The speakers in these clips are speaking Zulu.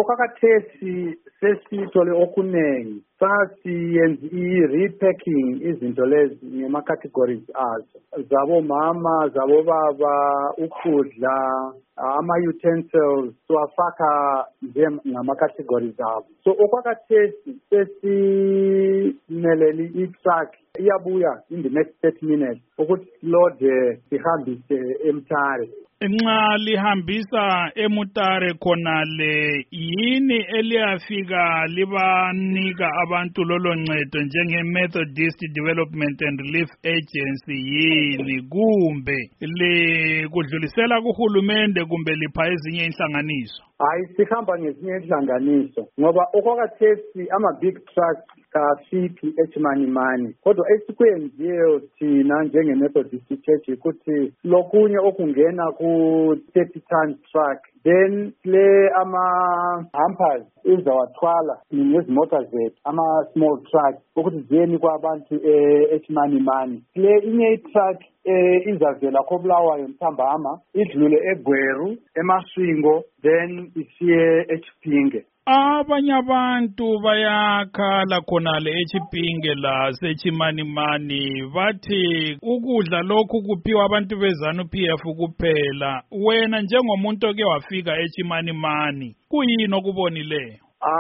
Okakathesi sesithole okunengi sasiyenza i-repacking izinto lezi ngema-categories azo zabomama, zabobaba, ukudla, ama-utensils siwafaka ngama-categories abo. So okwakathesi sesimelele i-truck iyabuya in the next 30 minutes ukuthi silode sihambise eMtare. Nxa lihambisa eMutare khonale yini eliyafika libanika abantu lolo ncedo njenge-Methodist Development and Relief Agency yini kumbe kudlulisela kuhulumende kumbe lipha ezinye inhlanganiso? Hayi, sihamba ngezinye inhlanganiso ngoba okwakathesi ama-big trucks kafiki eChimanimani kodwa esikwenziyo thina njenge-Methodist Church ukuthi lokunye okungena ku-30 ton truck then le ama-hampers izawathwala ngezimota zethu ama-small trucks ukuthi ziyeni kwabantu eChimanimani. Le inye i-truck izavela koBulawayo Ntambama idlule eGweru eMaswingo then isiye eChipinge. Abanye abantu bayakhala khonale eChipinge la seChimanimani bathi ukudla lokhu kuphiwa abantu beZANU-PF kuphela. Wena njengomuntu oke wafika eChimanimani kuyini okubonileyo?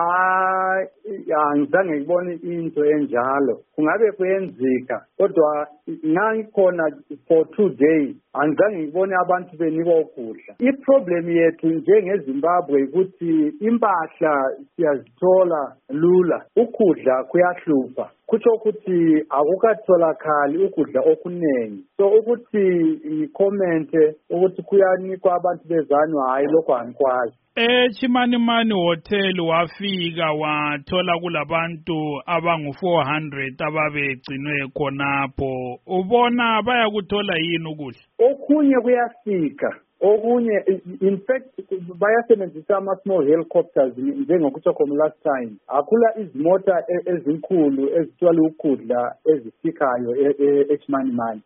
Angizange ngibone into enjalo. Kungabe kuyenzeka kodwa ngikhona for 2 days angizange ngibone abantu benikwa ukudla. I-problem yethu njengeZimbabwe ukuthi impahla siyazithola lula, ukudla kuyahlupha. Kutsho ukuthi akukatholakali ukudla okunengi. So ukuthi ngikomente ukuthi kuyanikwa abantu beZANU hayi lokho angikwazi. Chimanimani Hotel wafika wathola kulabantu abangu-400 ababegcinwe khonapho. Ubona bayakuthola yini ukudla? Okunye kuyafika. Okunye in fact bayasebenzisa ama-small helicopters njengokutsho khona last time. Akula izimota ezinkulu ezithwala ukudla ezifikayo eChimanimani.